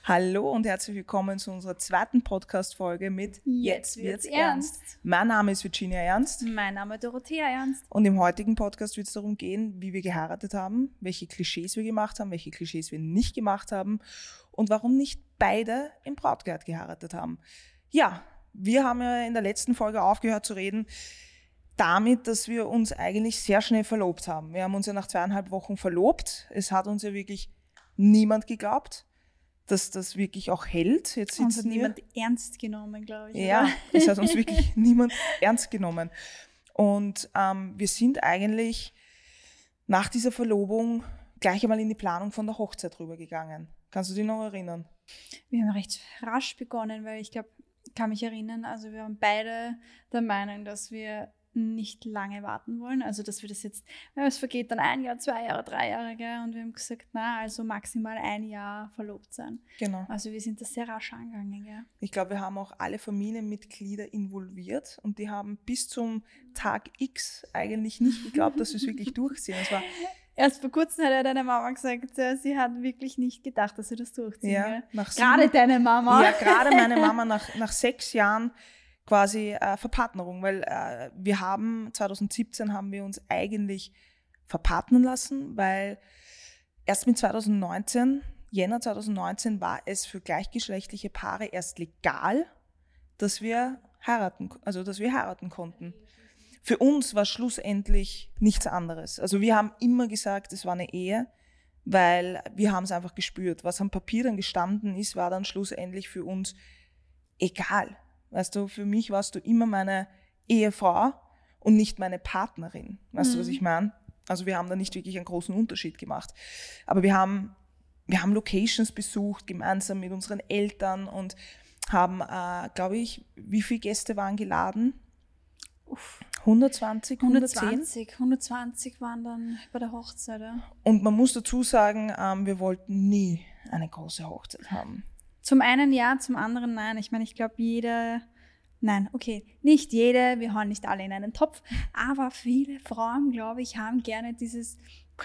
Hallo und herzlich willkommen zu unserer zweiten Podcast-Folge mit Jetzt wird's ernst. Mein Name ist Virginia Ernst. Mein Name ist Dorothea Ernst. Und im heutigen Podcast wird es darum gehen, wie wir geheiratet haben, welche Klischees wir gemacht haben, welche Klischees wir nicht gemacht haben und warum nicht beide im Brautkleid geheiratet haben. Ja, wir haben ja in der letzten Folge aufgehört zu reden damit, dass wir uns eigentlich sehr schnell verlobt haben. Wir haben uns ja nach 2,5 Wochen verlobt. Es hat uns ja wirklich niemand geglaubt, dass das wirklich auch hält. Jetzt uns hat niemand ernst genommen, glaube ich. Ja, oder? es hat uns wirklich niemand ernst genommen. Und wir sind eigentlich nach dieser Verlobung gleich einmal in die Planung von der Hochzeit rübergegangen. Kannst du dich noch erinnern? Wir haben recht rasch begonnen, weil ich glaube, ich kann mich erinnern, also wir waren beide der Meinung, dass wir nicht lange warten wollen. Also dass wir das jetzt, es vergeht dann 1 Jahr, 2 Jahre, 3 Jahre, gell? Und wir haben gesagt, also maximal 1 Jahr verlobt sein. Genau. Also wir sind das sehr rasch angegangen. Gell? Ich glaube, wir haben auch alle Familienmitglieder involviert und die haben bis zum Tag X eigentlich nicht geglaubt, dass wir es wirklich durchziehen. Es war erst vor kurzem hat ja deine Mama gesagt, sie hat wirklich nicht gedacht, dass sie das durchziehen. Ja, gerade deine Mama. Ja, gerade meine Mama nach 6 Jahren quasi Verpartnerung, weil wir haben 2017 haben wir uns eigentlich verpartnern lassen, weil erst mit Jänner 2019 war es für gleichgeschlechtliche Paare erst legal, dass wir heiraten konnten. Für uns war schlussendlich nichts anderes. Also wir haben immer gesagt, es war eine Ehe, weil wir haben es einfach gespürt. Was am Papier dann gestanden ist, war dann schlussendlich für uns egal. Weißt du, für mich warst du immer meine Ehefrau und nicht meine Partnerin. Weißt du, was ich meine? Also wir haben da nicht wirklich einen großen Unterschied gemacht. Aber wir haben Locations besucht, gemeinsam mit unseren Eltern und haben, glaube ich, wie viele Gäste waren geladen? 120, 110? 120 waren dann bei der Hochzeit. Ja. Und man muss dazu sagen, wir wollten nie eine große Hochzeit haben. Zum einen ja, zum anderen nein. Ich meine, ich glaube, nicht jede, wir hauen nicht alle in einen Topf, aber viele Frauen, glaube ich, haben gerne dieses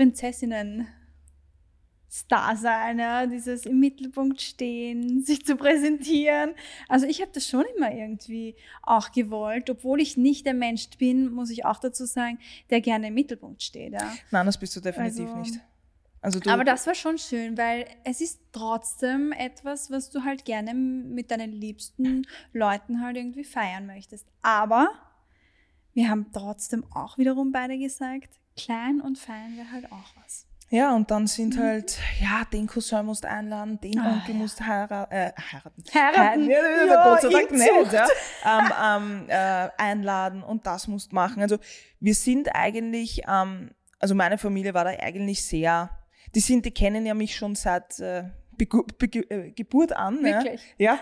Prinzessinnen-Star-Sein, ja, dieses im Mittelpunkt stehen, sich zu präsentieren. Also ich habe das schon immer irgendwie auch gewollt, obwohl ich nicht der Mensch bin, muss ich auch dazu sagen, der gerne im Mittelpunkt steht. Ja. Nein, das bist du definitiv nicht. Aber das war schon schön, weil es ist trotzdem etwas, was du halt gerne mit deinen liebsten Leuten halt irgendwie feiern möchtest. Aber wir haben trotzdem auch wiederum beide gesagt, klein und fein wäre halt auch was. Ja, und dann sind halt, den Cousin musst einladen, den Onkel musst heiraten. Ja, Gott sei Dank nicht. Ja. Einladen und das musst machen. Also wir sind eigentlich, also meine Familie war da eigentlich sehr, die kennen ja mich schon seit Geburt an. Wirklich? Ja.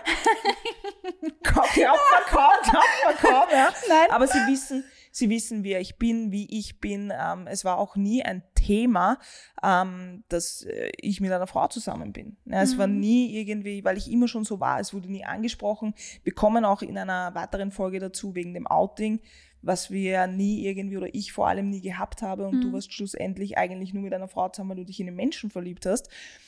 Glaubt man kaum. Ja. Nein. Aber sie wissen, wer ich bin, wie ich bin. Es war auch nie ein Thema, dass ich mit einer Frau zusammen bin. Ja, es war nie irgendwie, weil ich immer schon so war, es wurde nie angesprochen. Wir kommen auch in einer weiteren Folge dazu wegen dem Outing, was wir nie irgendwie oder ich vor allem nie gehabt habe und du warst schlussendlich eigentlich nur mit einer Frau zusammen, weil du dich in einen Menschen verliebt hast.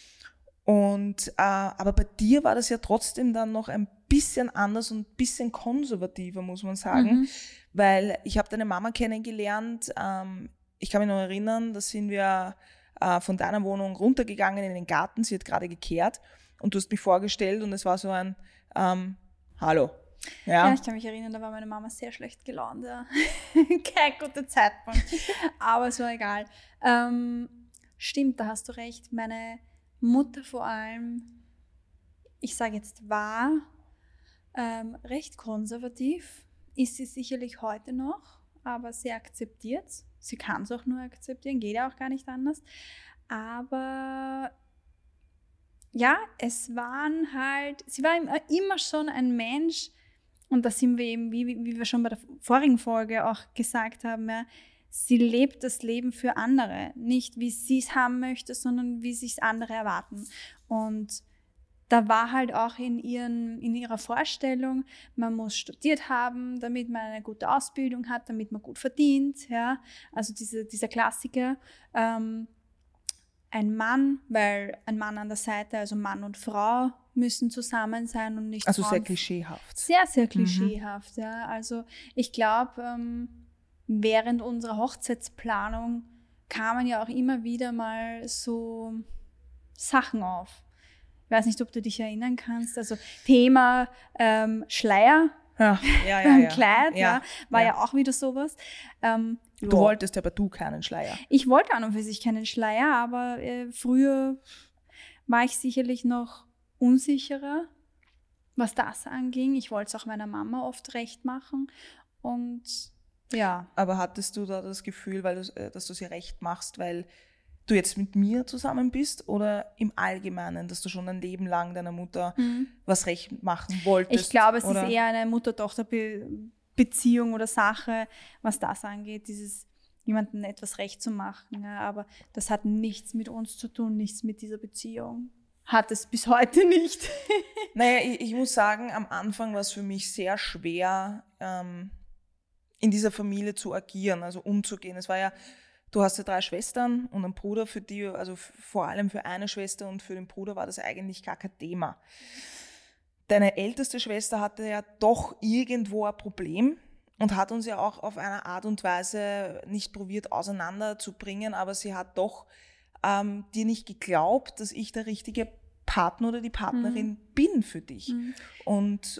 Und aber bei dir war das ja trotzdem dann noch ein bisschen anders und ein bisschen konservativer, muss man sagen, weil ich habe deine Mama kennengelernt. Ich kann mich noch erinnern, da sind wir von deiner Wohnung runtergegangen in den Garten. Sie hat gerade gekehrt und du hast mich vorgestellt und es war so ein Hallo. Ja, ich kann mich erinnern, da war meine Mama sehr schlecht gelaunt. Ja. Kein guter Zeitpunkt. Aber es war egal. Stimmt, da hast du recht. Meine Mutter vor allem, ich sage jetzt war, recht konservativ. Ist sie sicherlich heute noch, aber sie akzeptiert es. Sie kann es auch nur akzeptieren, geht ja auch gar nicht anders. Aber ja, sie war immer schon ein Mensch, und da sind wir eben, wie wir schon bei der vorigen Folge auch gesagt haben, ja, sie lebt das Leben für andere. Nicht wie sie es haben möchte, sondern wie sich andere erwarten. Und da war halt auch in ihrer Vorstellung, man muss studiert haben, damit man eine gute Ausbildung hat, damit man gut verdient. Ja? Also dieser Klassiker. Ein Mann, weil ein Mann an der Seite, also Mann und Frau, müssen zusammen sein und nicht Also Frauen. sehr klischeehaft. Sehr, sehr klischeehaft, ja. Also ich glaube, während unserer Hochzeitsplanung kamen ja auch immer wieder mal so Sachen auf. Ich weiß nicht, ob du dich erinnern kannst. Also Thema Schleier, Ja. Kleid, war ja auch wieder sowas. Du wolltest aber du keinen Schleier. Ich wollte an und für sich keinen Schleier, aber früher war ich sicherlich noch unsicherer, was das anging. Ich wollte es auch meiner Mama oft recht machen und ja. Aber hattest du da das Gefühl, dass du sie recht machst, weil du jetzt mit mir zusammen bist oder im Allgemeinen, dass du schon ein Leben lang deiner Mutter was recht machen wolltest? Ich glaube, es ist eher eine Mutter-Tochter-Beziehung oder Sache, was das angeht, dieses jemandem etwas recht zu machen. Ja, aber das hat nichts mit uns zu tun, nichts mit dieser Beziehung. Hat es bis heute nicht. Naja, ich muss sagen, am Anfang war es für mich sehr schwer, in dieser Familie zu agieren, also umzugehen. Es war ja, du hast ja 3 Schwestern und einen Bruder, für die, also vor allem für eine Schwester und für den Bruder war das eigentlich gar kein Thema. Deine älteste Schwester hatte ja doch irgendwo ein Problem und hat uns ja auch auf eine Art und Weise nicht probiert auseinanderzubringen, aber sie hat doch dir nicht geglaubt, dass ich der richtige Partner oder die Partnerin bin für dich. Und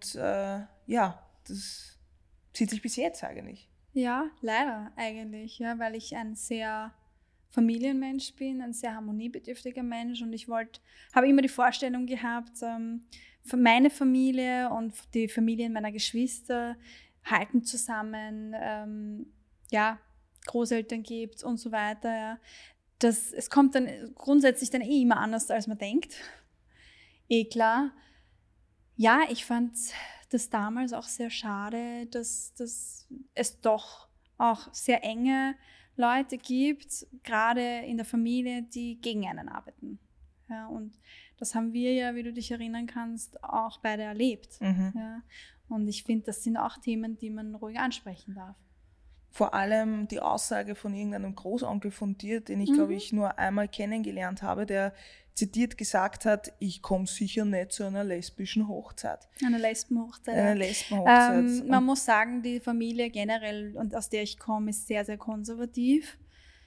das zieht sich bis jetzt eigentlich. Ja, leider eigentlich, ja, weil ich ein sehr Familienmensch bin, ein sehr harmoniebedürftiger Mensch und ich habe immer die Vorstellung gehabt, für meine Familie und die Familien meiner Geschwister halten zusammen, Großeltern gibt und so weiter, ja. Es kommt dann grundsätzlich dann immer anders, als man denkt. Klar. Ja, ich fand das damals auch sehr schade, dass es doch auch sehr enge Leute gibt, gerade in der Familie, die gegen einen arbeiten. Ja, und das haben wir ja, wie du dich erinnern kannst, auch beide erlebt. Ja. Und ich finde, das sind auch Themen, die man ruhig ansprechen darf. Vor allem die Aussage von irgendeinem Großonkel von dir, den ich, glaube ich, nur einmal kennengelernt habe, der zitiert gesagt hat, ich komme sicher nicht zu einer lesbischen Hochzeit. Eine Lesbenhochzeit. Eine Lesbenhochzeit. Man muss sagen, die Familie generell, und aus der ich komme, ist sehr, sehr konservativ.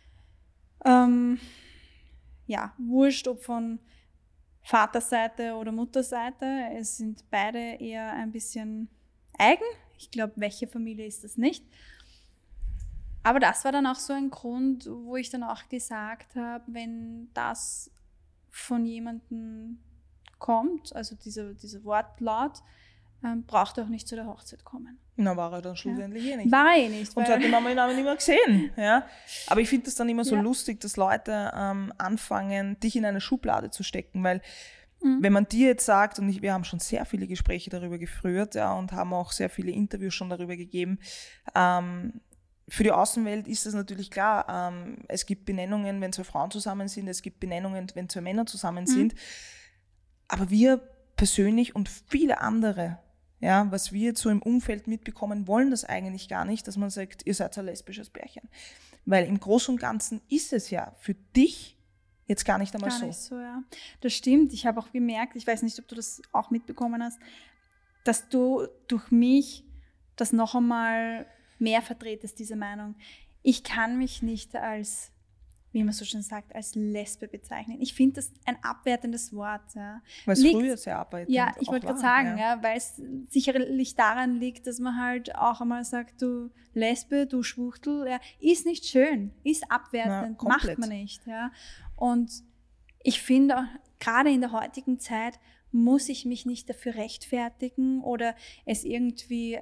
Wurscht, ob von Vaterseite oder Mutterseite, es sind beide eher ein bisschen eigen. Ich glaube, welche Familie ist das nicht? Aber das war dann auch so ein Grund, wo ich dann auch gesagt habe, wenn das von jemandem kommt, also dieser Wortlaut, braucht er auch nicht zu der Hochzeit kommen. Na, war er dann schlussendlich nicht. War er nicht. Und seitdem haben wir ihn aber nicht mehr gesehen. Ja? Aber ich finde das dann immer so lustig, dass Leute anfangen, dich in eine Schublade zu stecken, weil wenn man dir jetzt sagt, und wir haben schon sehr viele Gespräche darüber geführt, ja, und haben auch sehr viele Interviews schon darüber gegeben, für die Außenwelt ist das natürlich klar. Es gibt Benennungen, wenn 2 Frauen zusammen sind, es gibt Benennungen, wenn 2 Männer zusammen sind. Aber wir persönlich und viele andere, ja, was wir jetzt so im Umfeld mitbekommen, wollen das eigentlich gar nicht, dass man sagt, ihr seid ein lesbisches Pärchen. Weil im Großen und Ganzen ist es ja für dich jetzt gar nicht einmal so. Gar nicht so, ja. Das stimmt. Ich habe auch gemerkt, ich weiß nicht, ob du das auch mitbekommen hast, dass du durch mich das noch einmal mehr vertretest, diese Meinung. Ich kann mich nicht als, wie man so schön sagt, als Lesbe bezeichnen. Ich finde das ein abwertendes Wort. Ja. Weil es früher sehr abwertend Ja, ich wollte gerade sagen, weil es sicherlich daran liegt, dass man halt auch einmal sagt, du Lesbe, du Schwuchtel, ist nicht schön, ist abwertend, macht man nicht. Ja. Und ich finde, gerade in der heutigen Zeit muss ich mich nicht dafür rechtfertigen oder es irgendwie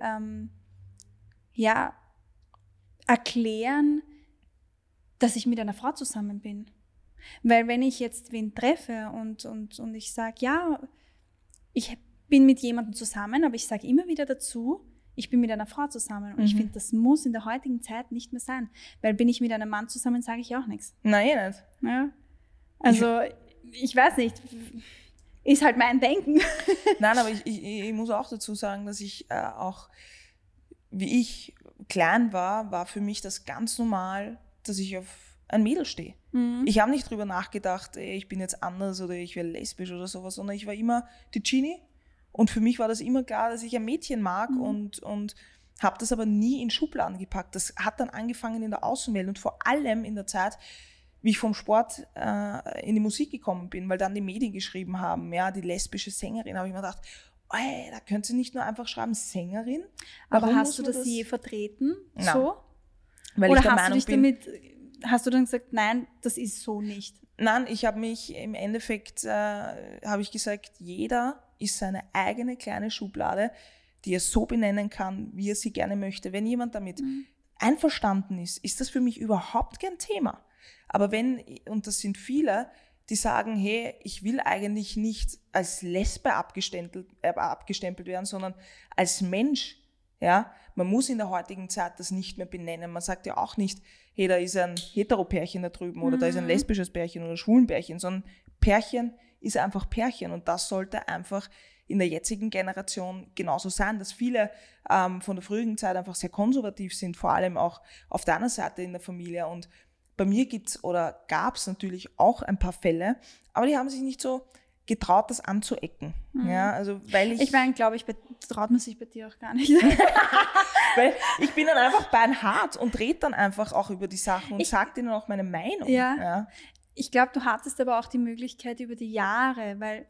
erklären, dass ich mit einer Frau zusammen bin. Weil wenn ich jetzt wen treffe und ich sage, ja, ich bin mit jemandem zusammen, aber ich sage immer wieder dazu, ich bin mit einer Frau zusammen. Und ich finde, das muss in der heutigen Zeit nicht mehr sein. Weil bin ich mit einem Mann zusammen, sage ich auch nichts. Nein, nicht. Ja. Also, ich weiß nicht, ist halt mein Denken. Nein, aber ich muss auch dazu sagen, dass ich auch, wie ich klein war für mich das ganz normal, dass ich auf ein Mädel stehe. Ich habe nicht drüber nachgedacht, ich bin jetzt anders oder ich werde lesbisch oder sowas, sondern ich war immer die Genie und für mich war das immer klar, dass ich ein Mädchen mag und habe das aber nie in Schubladen gepackt. Das hat dann angefangen in der Außenwelt und vor allem in der Zeit, wie ich vom Sport in die Musik gekommen bin, weil dann die Medien geschrieben haben, ja, die lesbische Sängerin, habe ich mir gedacht, da könnte sie nicht nur einfach schreiben, Sängerin. Aber hast du das je vertreten? Nein. So? Weil Oder ich der hast Meinung du dich damit, hast du dann gesagt, nein, das ist so nicht? Nein, ich habe mich im Endeffekt, habe ich gesagt, jeder ist seine eigene kleine Schublade, die er so benennen kann, wie er sie gerne möchte. Wenn jemand damit einverstanden ist das für mich überhaupt kein Thema. Aber und das sind viele, die sagen, hey, ich will eigentlich nicht als Lesbe abgestempelt werden, sondern als Mensch. Ja? Man muss in der heutigen Zeit das nicht mehr benennen. Man sagt ja auch nicht, hey, da ist ein Hetero-Pärchen da drüben oder da ist ein lesbisches Pärchen oder ein schwulen Pärchen, sondern Pärchen ist einfach Pärchen und das sollte einfach in der jetzigen Generation genauso sein, dass viele von der früheren Zeit einfach sehr konservativ sind, vor allem auch auf deiner Seite in der Familie. Und bei mir gab es natürlich auch ein paar Fälle, aber die haben sich nicht so getraut, das anzuecken. Ja, also weil ich meine, glaube ich, traut man sich bei dir auch gar nicht. Weil ich bin dann einfach beinhart und rede dann einfach auch über die Sachen und sage denen auch meine Meinung. Ja. Ich glaube, du hattest aber auch die Möglichkeit über die Jahre, weil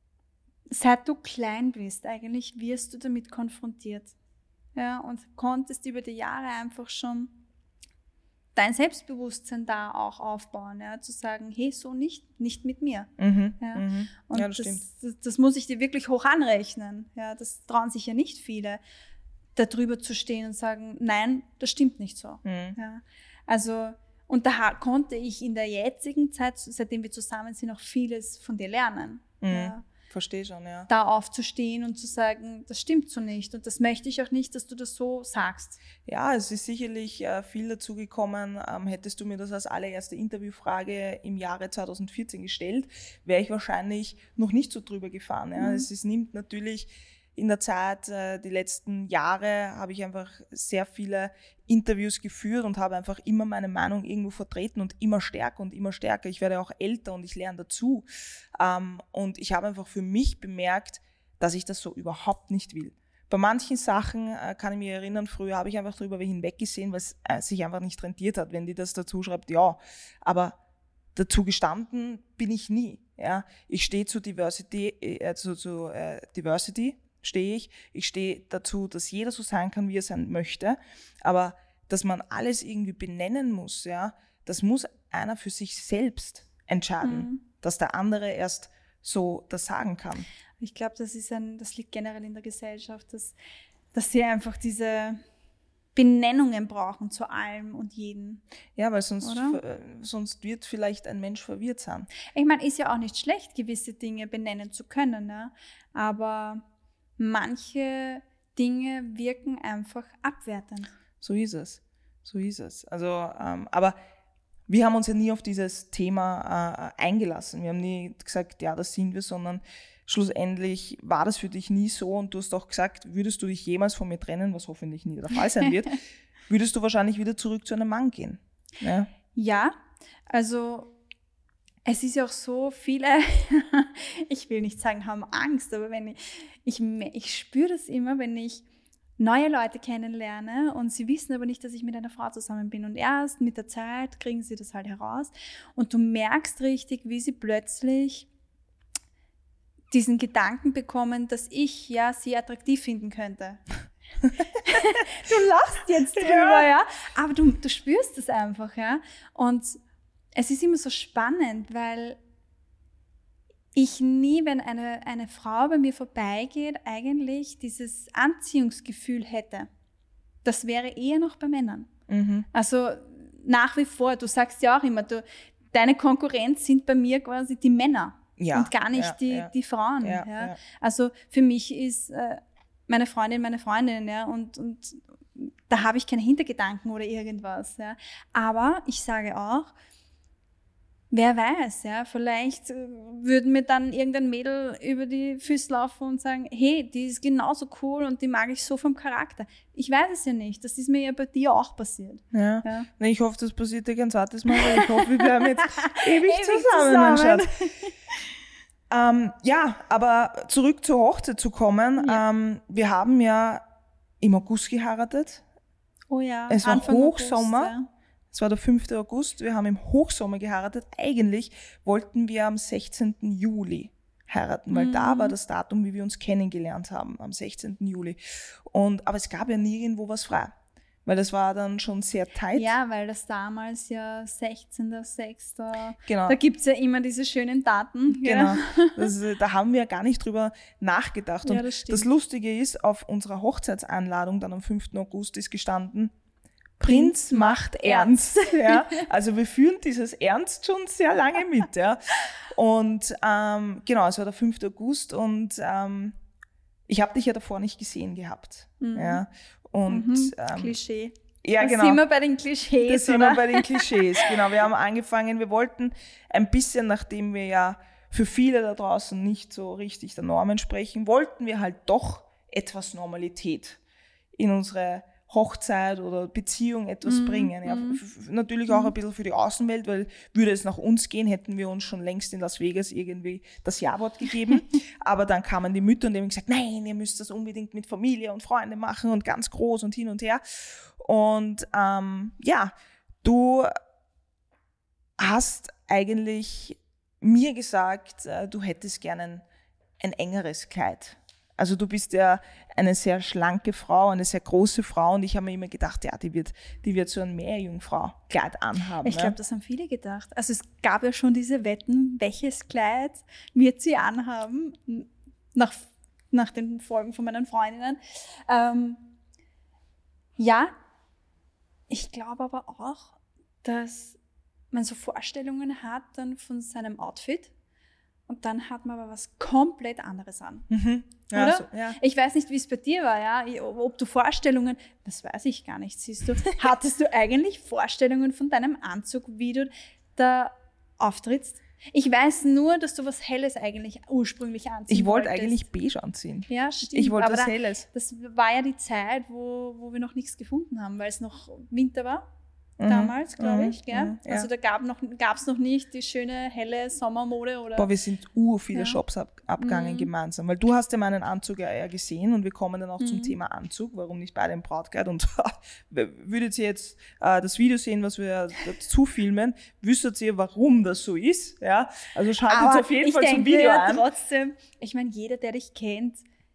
seit du klein bist, eigentlich wirst du damit konfrontiert. Ja, und konntest über die Jahre einfach schon dein Selbstbewusstsein da auch aufbauen, ja, zu sagen, hey, so nicht mit mir. Und das stimmt. Das muss ich dir wirklich hoch anrechnen. Ja, das trauen sich ja nicht viele, darüber zu stehen und sagen, nein, das stimmt nicht so. Ja, also, und da konnte ich in der jetzigen Zeit, seitdem wir zusammen sind, auch vieles von dir lernen. Ja. Verstehe schon, ja. Da aufzustehen und zu sagen, das stimmt so nicht und das möchte ich auch nicht, dass du das so sagst. Ja, es ist sicherlich viel dazu gekommen. Hättest du mir das als allererste Interviewfrage im Jahre 2014 gestellt, wäre ich wahrscheinlich noch nicht so drüber gefahren. Ja. Es nimmt natürlich in der Zeit, die letzten Jahre, habe ich einfach sehr viele Interviews geführt und habe einfach immer meine Meinung irgendwo vertreten und immer stärker und immer stärker. Ich werde auch älter und ich lerne dazu. Und ich habe einfach für mich bemerkt, dass ich das so überhaupt nicht will. Bei manchen Sachen kann ich mich erinnern, früher habe ich einfach darüber hinweggesehen, weil es sich einfach nicht rentiert hat, wenn die das dazu schreibt, ja. Aber dazu gestanden bin ich nie. Ja. Ich stehe zu Diversity, stehe ich. Ich stehe dazu, dass jeder so sein kann, wie er sein möchte. Aber dass man alles irgendwie benennen muss, ja, das muss einer für sich selbst entscheiden, dass der andere erst so das sagen kann. Ich glaube, das liegt generell in der Gesellschaft, dass sie einfach diese Benennungen brauchen zu allem und jedem. Ja, weil sonst wird vielleicht ein Mensch verwirrt sein. Ich meine, ist ja auch nicht schlecht, gewisse Dinge benennen zu können, ne? Aber manche Dinge wirken einfach abwertend. So ist es. Also, aber wir haben uns ja nie auf dieses Thema eingelassen. Wir haben nie gesagt, ja, das sind wir, sondern schlussendlich war das für dich nie so und du hast auch gesagt, würdest du dich jemals von mir trennen, was hoffentlich nie der Fall sein wird, würdest du wahrscheinlich wieder zurück zu einem Mann gehen. Ja, also es ist ja auch so, viele, ich will nicht sagen, haben Angst, aber ich spüre das immer, wenn ich neue Leute kennenlerne und sie wissen aber nicht, dass ich mit einer Frau zusammen bin. Und erst mit der Zeit kriegen sie das halt heraus. Und du merkst richtig, wie sie plötzlich diesen Gedanken bekommen, dass ich sie attraktiv finden könnte. Du lachst jetzt drüber, ja. Aber du spürst es einfach, ja. Und es ist immer so spannend, weil ich nie, wenn eine Frau bei mir vorbeigeht, eigentlich dieses Anziehungsgefühl hätte. Das wäre eher noch bei Männern. Also nach wie vor, du sagst ja auch immer, deine Konkurrenz sind bei mir quasi die Männer und gar nicht die Frauen. Ja. Also für mich ist meine Freundin, ja, und da habe ich keine Hintergedanken oder irgendwas. Ja. Aber ich sage auch, Wer weiß, ja, vielleicht würden mir dann irgendein Mädel über die Füße laufen und sagen, hey, die ist genauso cool und die mag ich so vom Charakter. Ich weiß es ja nicht, das ist mir ja bei dir auch passiert. Ja. Na, ich hoffe, das passiert dir kein zweites Mal, weil ich hoffe, wir bleiben jetzt ewig zusammen, mein Schatz. Ja, aber zurück zur Hochzeit zu kommen. Ja. Wir haben ja im August geheiratet. Oh ja, es war Anfang Hochsommer. August, ja. Es war der 5. August. Wir haben im Hochsommer geheiratet. Eigentlich wollten wir am 16. Juli heiraten, weil da war das Datum, wie wir uns kennengelernt haben, am 16. Juli. Aber es gab ja nirgendwo was frei, weil das war dann schon sehr tight. Ja, weil das damals ja 16.06. Genau. Da gibt es ja immer diese schönen Daten. Genau. Ja. Da haben wir gar nicht drüber nachgedacht. Und Ja, das Lustige ist, auf unserer Hochzeitseinladung dann am 5. August ist gestanden, Prinz macht ernst. Ja. Also wir führen dieses Ernst schon sehr lange mit. Ja. Und genau, es war der 5. August und ich habe dich ja davor nicht gesehen gehabt. Ja. Und, Klischee. Ja, das genau. sind wir bei den Klischees. Das sind wir bei den Klischees, genau. Wir haben angefangen, wir wollten ein bisschen, nachdem wir ja für viele da draußen nicht so richtig der Norm entsprechen, wollten wir halt doch etwas Normalität in unsere Hochzeit oder Beziehung etwas bringen. Ja, natürlich auch ein bisschen für die Außenwelt, weil würde es nach uns gehen, hätten wir uns schon längst in Las Vegas irgendwie das Ja-Wort gegeben. Aber dann kamen die Mütter und die haben gesagt, nein, ihr müsst das unbedingt mit Familie und Freunde machen und ganz groß und hin und her. Und ja, du hast eigentlich mir gesagt, du hättest gerne ein engeres Kleid. Also du bist ja eine sehr schlanke Frau, eine sehr große Frau und ich habe mir immer gedacht, ja, die wird so ein Meerjungfrau-Kleid anhaben. Ich glaube, das haben viele gedacht. Also es gab ja schon diese Wetten, welches Kleid wird sie anhaben, nach den Folgen von meinen Freundinnen. Ja, ich glaube aber auch, dass man so Vorstellungen hat dann von seinem Outfit und dann hat man aber was komplett anderes an. Ja, oder? so, ja. Ich weiß nicht, wie es bei dir war, ja. Ob du Vorstellungen, das weiß ich gar nicht, siehst du. Hattest du eigentlich Vorstellungen von deinem Anzug, wie du da auftrittst? Ich weiß nur, dass du was Helles eigentlich ursprünglich anziehen Ich wollte wolltest. eigentlich beige anziehen. Ja, stimmt. Ich wollte aber was Helles. Das war ja die Zeit, wo wir noch nichts gefunden haben, weil es noch Winter war. Damals, glaube ich. Gell? Ja. Also da gab es noch nicht die schöne, helle Sommermode. Oder? Boah, wir sind viele Shops abgegangen gemeinsam, weil du hast ja meinen Anzug ja gesehen und wir kommen dann auch zum Thema Anzug, warum nicht beide im Brautkleid und würdet ihr jetzt das Video sehen, was wir dazu filmen, wüsstet ihr, warum das so ist, ja? Also schaltet auf jeden Fall zum Video an. Trotzdem, ich meine, jeder, der dich kennt,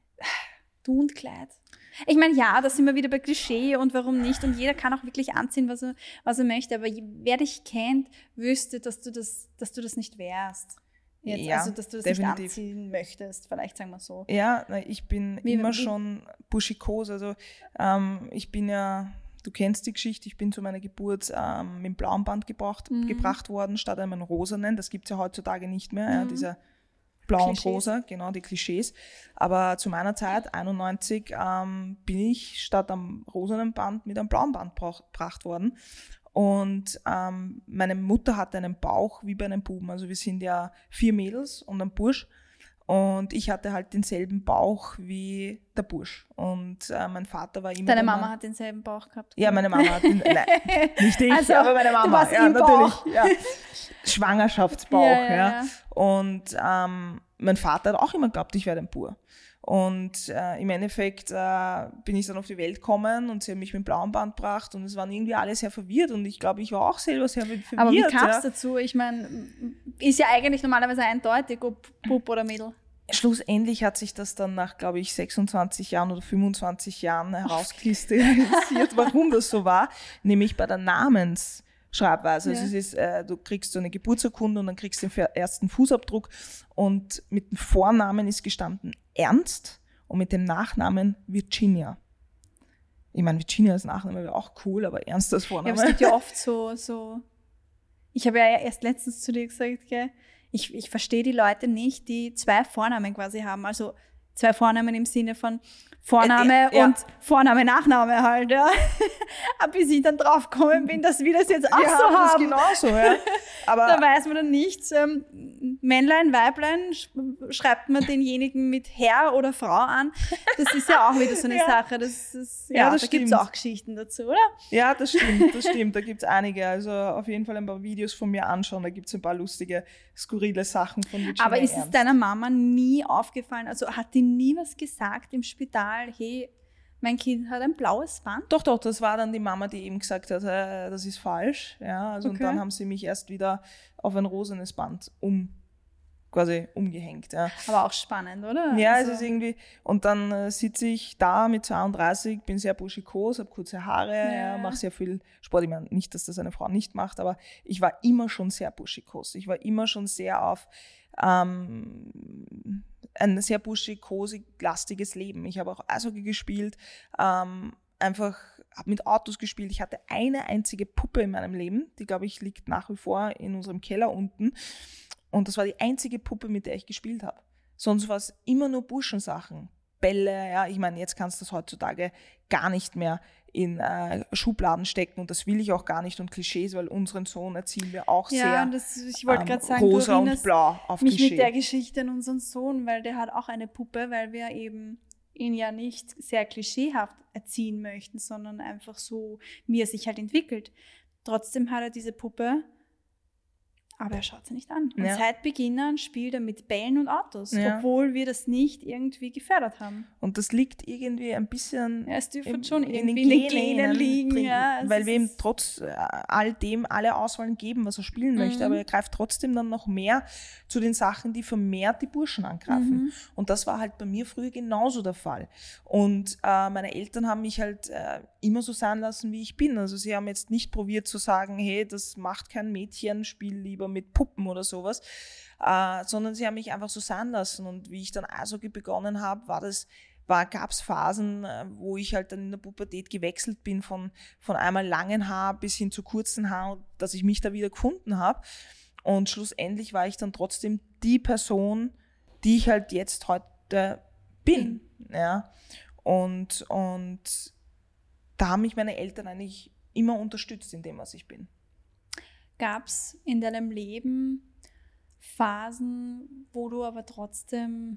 du und Kleid. Ich meine, ja, da sind wir wieder bei Klischee und warum nicht. Und jeder kann auch wirklich anziehen, was er möchte. Aber wer dich kennt, wüsste, dass du das nicht wärst. Jetzt. Ja, also, dass du das definitiv nicht anziehen möchtest, vielleicht sagen wir so. Ja, ich bin immer schon buschikos. Also ich bin ja, du kennst die Geschichte, ich bin zu meiner Geburt mit dem blauen Band gebracht worden, statt einem rosanen. Das gibt es ja heutzutage nicht mehr, ja, dieser Blau und Rosa, genau, die Klischees. Aber zu meiner Zeit, 91, bin ich statt am rosanen Band mit einem blauen Band gebracht worden. Und meine Mutter hatte einen Bauch wie bei einem Buben. Also wir sind ja 4 Mädels und ein Bursch. Und ich hatte halt denselben Bauch wie der Bursch. Und mein Vater war immer... Deine Mama hat denselben Bauch gehabt? Ja, meine Mama hat den... Nein, nicht ich, also, aber meine Mama. Du warst ja, im natürlich. Bauch. Ja. Schwangerschaftsbauch, ja. Und mein Vater hat auch immer geglaubt, ich werde ein Bur. Und im Endeffekt bin ich dann auf die Welt gekommen und sie haben mich mit dem blauen Band gebracht und es waren irgendwie alle sehr verwirrt und ich glaube, ich war auch selber sehr verwirrt. Aber wie kam es dazu? Ich meine, ist ja eigentlich normalerweise eindeutig, ob Bub oder Mädel. Schlussendlich hat sich das dann nach, glaube ich, 26 Jahren oder 25 Jahren herauskristallisiert, warum das so war, nämlich bei der Namensschreibweise. Ja. Also es ist, du kriegst so eine Geburtsurkunde und dann kriegst du den ersten Fußabdruck und mit dem Vornamen ist gestanden Ernst und mit dem Nachnamen Virginia. Ich meine, Virginia als Nachname wäre auch cool, aber Ernst als Vorname. Ja, aber es gibt ja oft so. Ich habe ja erst letztens zu dir gesagt, gell? Ich verstehe die Leute nicht, die 2 Vornamen quasi haben. Also 2 Vornamen im Sinne von Vorname und Vorname, Nachname halt, ja. Bis ich dann drauf gekommen bin, dass wir das jetzt auch so haben. Das genauso, ja. Aber da weiß man dann nichts. Männlein, Weiblein, schreibt man denjenigen mit Herr oder Frau an. Das ist ja auch wieder so eine Sache. Das da gibt es auch Geschichten dazu, oder? Ja, das stimmt. Da gibt es einige. Also auf jeden Fall ein paar Videos von mir anschauen. Da gibt es ein paar lustige, skurrile Sachen von Virginia Aber ist es deiner Mama nie aufgefallen? Also hat die nie was gesagt im Spital? Hey, mein Kind hat ein blaues Band? Doch, das war dann die Mama, die eben gesagt hat, das ist falsch. Ja, also Und dann haben sie mich erst wieder auf ein rosanes Band umgehängt. Ja. Aber auch spannend, oder? Ja, also es ist irgendwie, und dann sitze ich da mit 32, bin sehr buschikos, habe kurze Haare, mache sehr viel Sport. Ich meine, nicht, dass das eine Frau nicht macht, aber ich war immer schon sehr buschikos. Ich war immer schon sehr auf ein sehr buschikos-lastiges Leben. Ich habe auch Eishockey gespielt, habe mit Autos gespielt. Ich hatte eine einzige Puppe in meinem Leben, die, glaube ich, liegt nach wie vor in unserem Keller unten. Und das war die einzige Puppe, mit der ich gespielt habe. Sonst war es immer nur Burschensachen. Bälle, ja. Ich meine, jetzt kannst du das heutzutage gar nicht mehr in Schubladen stecken und das will ich auch gar nicht und Klischees, weil unseren Sohn erziehen wir auch sehr ich wollte gerade sagen, rosa und blau auf mich Klischee. Mit der Geschichte an unseren Sohn, weil der hat auch eine Puppe, weil wir eben ihn ja nicht sehr klischeehaft erziehen möchten, sondern einfach so, wie er sich halt entwickelt. Trotzdem hat er diese Puppe, aber er schaut sie nicht an. Und seit Beginn an spielt er mit Bällen und Autos, obwohl wir das nicht irgendwie gefördert haben. Und das liegt irgendwie ein bisschen es dürfte schon irgendwie in den Genen liegen. Ja, weil wir ihm trotz all dem alle Auswahlen geben, was er spielen möchte, aber er greift trotzdem dann noch mehr zu den Sachen, die vermehrt die Burschen angreifen. Und das war halt bei mir früher genauso der Fall. Und meine Eltern haben mich halt immer so sein lassen, wie ich bin. Also sie haben jetzt nicht probiert zu sagen, hey, das macht kein Mädchen, spiel lieber mit Puppen oder sowas, sondern sie haben mich einfach so sein lassen. Und wie ich dann Eishockey begonnen habe, gab es Phasen, wo ich halt dann in der Pubertät gewechselt bin von einmal langen Haar bis hin zu kurzen Haar, dass ich mich da wieder gefunden habe. Und schlussendlich war ich dann trotzdem die Person, die ich halt jetzt heute bin. Ja. Und da haben mich meine Eltern eigentlich immer unterstützt in dem, was ich bin. Gab es in deinem Leben Phasen, wo du aber trotzdem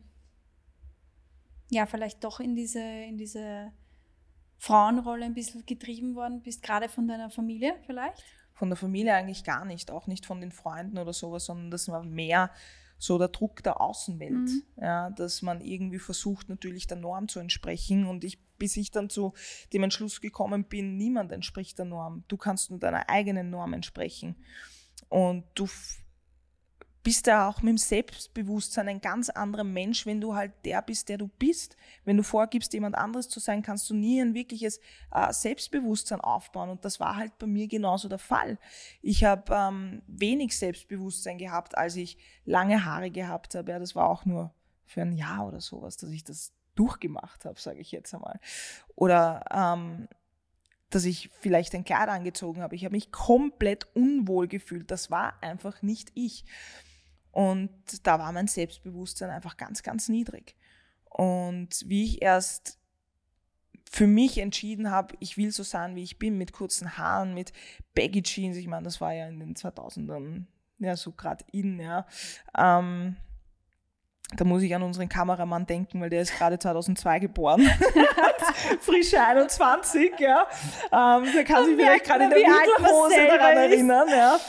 vielleicht doch in diese Frauenrolle ein bisschen getrieben worden bist, gerade von deiner Familie vielleicht? Von der Familie eigentlich gar nicht, auch nicht von den Freunden oder sowas, sondern das war mehr so der Druck der Außenwelt, dass man irgendwie versucht, natürlich der Norm zu entsprechen und bis ich dann zu dem Entschluss gekommen bin, niemand entspricht der Norm. Du kannst nur deiner eigenen Norm entsprechen. Und du bist ja auch mit dem Selbstbewusstsein ein ganz anderer Mensch, wenn du halt der bist, der du bist. Wenn du vorgibst, jemand anderes zu sein, kannst du nie ein wirkliches Selbstbewusstsein aufbauen. Und das war halt bei mir genauso der Fall. Ich habe wenig Selbstbewusstsein gehabt, als ich lange Haare gehabt habe. Ja, das war auch nur für ein Jahr oder sowas, dass ich das durchgemacht habe, sage ich jetzt einmal. Oder dass ich vielleicht ein Kleid angezogen habe. Ich habe mich komplett unwohl gefühlt. Das war einfach nicht ich. Und da war mein Selbstbewusstsein einfach ganz, ganz niedrig. Und wie ich erst für mich entschieden habe, ich will so sein, wie ich bin, mit kurzen Haaren, mit Baggy Jeans, ich meine, das war ja in den 2000ern so gerade in, da muss ich an unseren Kameramann denken, weil der ist gerade 2002 geboren. Frische 21, ja. Der kann sich vielleicht gerade in der Mittelhose daran erinnern, ja.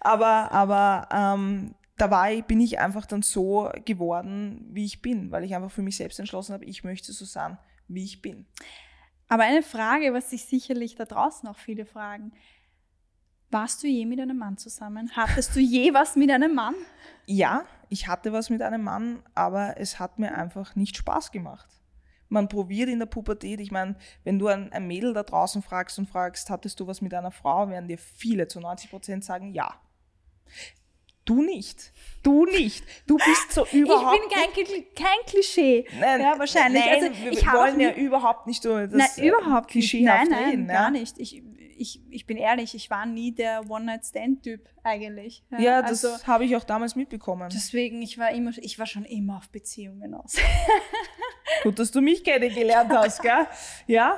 Aber bin ich einfach dann so geworden, wie ich bin, weil ich einfach für mich selbst entschlossen habe, ich möchte so sein, wie ich bin. Aber eine Frage, was sich sicherlich da draußen auch viele fragen. Warst du je mit einem Mann zusammen? Hattest du je was mit einem Mann? Ja, ich hatte was mit einem Mann, aber es hat mir einfach nicht Spaß gemacht. Man probiert in der Pubertät, ich meine, wenn du ein Mädel da draußen fragst, hattest du was mit einer Frau, werden dir viele, zu 90% sagen, ja. Du nicht. Du bist so überhaupt Ich bin kein Klischee. Nein, ja, wahrscheinlich. Nein, also, wir wollen ja überhaupt nicht so das klischeehaft reden. Nein, gar nicht. Ich bin ehrlich, ich war nie der One-Night-Stand-Typ eigentlich. Ja, das habe ich auch damals mitbekommen. Deswegen, ich war schon immer auf Beziehungen aus. Gut, dass du mich kennengelernt hast, gell? Ja?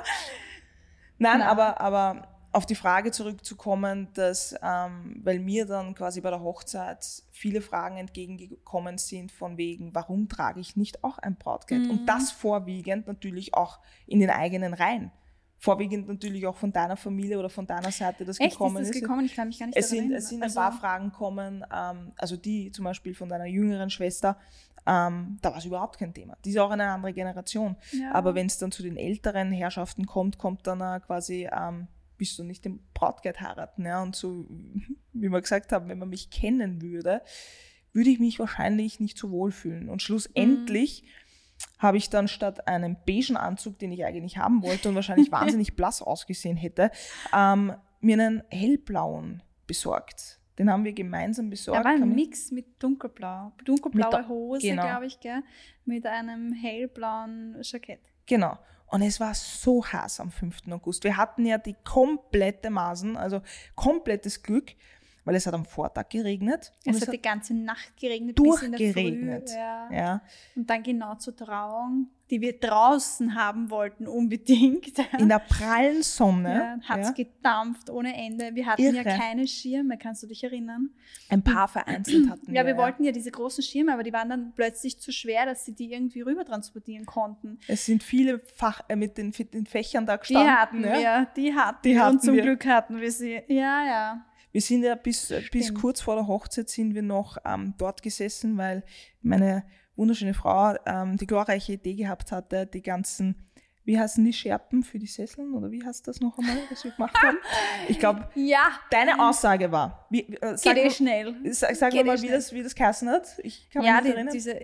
Nein, aber auf die Frage zurückzukommen, dass, weil mir dann quasi bei der Hochzeit viele Fragen entgegengekommen sind von wegen, warum trage ich nicht auch ein Brautkleid? Und das vorwiegend natürlich auch in den eigenen Reihen. Vorwiegend natürlich auch von deiner Familie oder von deiner Seite das gekommen ist. Ist das gekommen? Ich kann mich gar nicht daran erinnern. Es sind ein paar Fragen gekommen, also die zum Beispiel von deiner jüngeren Schwester, da war es überhaupt kein Thema. Die ist auch eine andere Generation. Ja. Aber wenn es dann zu den älteren Herrschaften kommt dann quasi, bist du nicht den Brautkleid heiraten. Ja? Und so, wie wir gesagt haben, wenn man mich kennen würde ich mich wahrscheinlich nicht so wohlfühlen. Und schlussendlich habe ich dann statt einem beigen Anzug, den ich eigentlich haben wollte und wahrscheinlich wahnsinnig blass ausgesehen hätte, mir einen hellblauen besorgt. Den haben wir gemeinsam besorgt. Da war ein Mix mit dunkelblau. Dunkelblaue Hose, genau. glaube ich, gell? Mit einem hellblauen Jackett. Genau. Und es war so heiß am 5. August. Wir hatten ja die komplette Maßen, also komplettes Glück, weil es hat am Vortag geregnet. Es hat die ganze Nacht geregnet. Durchgeregnet. Bis in der Früh, Ja. Und dann genau zur Trauung, die wir draußen haben wollten, unbedingt. In der prallen Sonne. Ja, hat es gedampft ohne Ende. Wir hatten ja keine Schirme, kannst du dich erinnern? Ein paar vereinzelt hatten wir. Ja, wir wollten ja diese großen Schirme, aber die waren dann plötzlich zu schwer, dass sie die irgendwie rüber transportieren konnten. Es sind viele mit den Fächern da gestanden. Die hatten wir. Und zum Glück hatten wir sie. Ja. Wir sind ja bis kurz vor der Hochzeit sind wir noch dort gesessen, weil meine wunderschöne Frau die glorreiche Idee gehabt hatte, die ganzen, wie heißen die Scherpen für die Sesseln? Oder wie heißt das noch einmal, was wir gemacht haben? Ich glaube, deine Aussage war, schnell. Sag mal, wie das geheißen hat. Ich kann mich nicht erinnern. Diese